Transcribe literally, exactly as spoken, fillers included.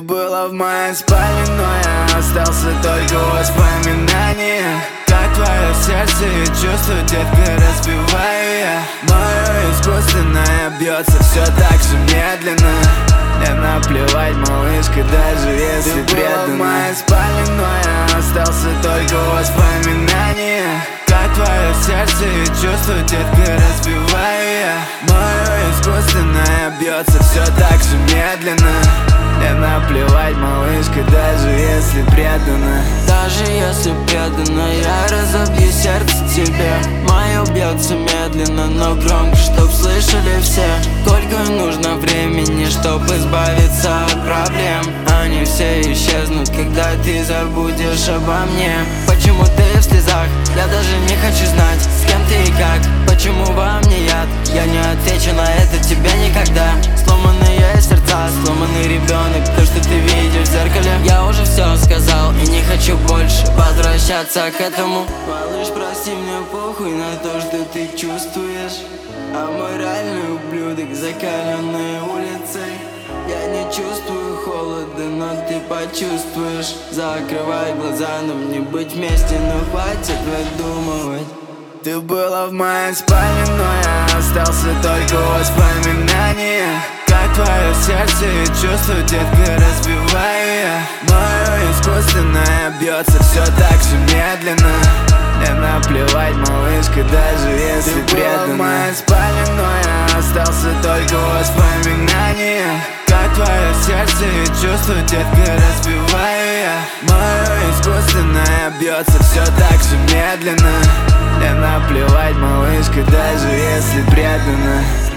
была в моей спальне, но я остался только в воспоминаниях. Как твое сердце и чувство, детка, разбиваю я. Мое искусственное бьется все так же медленно. Мне наплевать, малышка, даже если Ты предана. Была в моей спальне, но я остался только в воспоминаниях. Как твое сердце и чувство, детка, разбиваю я. Мое искусственное бьется все так же медленно. Мне наплевать, малышка, даже если предана. Даже если предана, я разобью сердце тебе. Мое бьется медленно, но громко, чтоб слышали все. Сколько нужно времени, чтоб избавиться от проблем. Они все исчезнут, когда ты забудешь обо мне. Почему ты в слезах? Я даже не хочу знать, с кем ты и как. Почему во мне яд? Я не отвечу на это тебе никогда. Сломанные сердца, сломанный ребенок, то, что ты видишь в зеркале. Я уже все сказал и не хочу больше возвращаться к этому. Малыш, прости, мне похуй на то, что ты чувствуешь. А мой реальный ублюдок, закаленной улицей. Я не чувствую холода, но ты почувствуешь. Закрывай глаза, нам не быть вместе, но хватит выдумывать. Ты была в моей спальне, но я остался только в воспоминаниях. Как твое сердце и чувство, детка, разбиваю я. Мое искусственное бьется все так же медленно. Мне наплевать, малышка, даже если Ты предана. Была в моей спальне, но я остался только в воспоминаниях. Как твое сердце и чувство, детка, разбиваю я. Мое искусственное бьется все так же медленно. Мне наплевать, малышка, даже если предана.